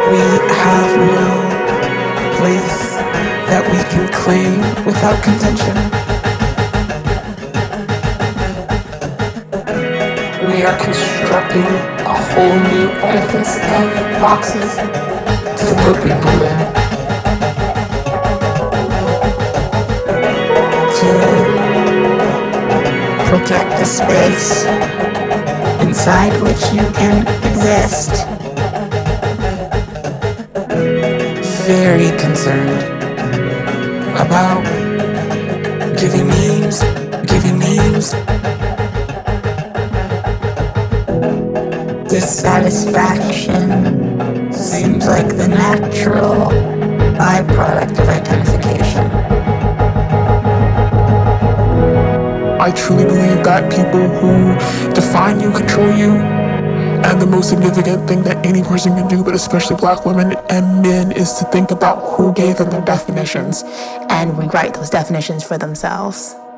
We have no place that we can claim without contention. We are constructing a whole new edifice of boxes to put people in, to protect the space inside which you can exist. Very concerned about giving names. Dissatisfaction seems like the natural byproduct of identification. I truly believe that people who define you control you, and the most significant thing that any person can do, but especially Black women and men, is to think about who gave them their definitions and rewrite those definitions for themselves.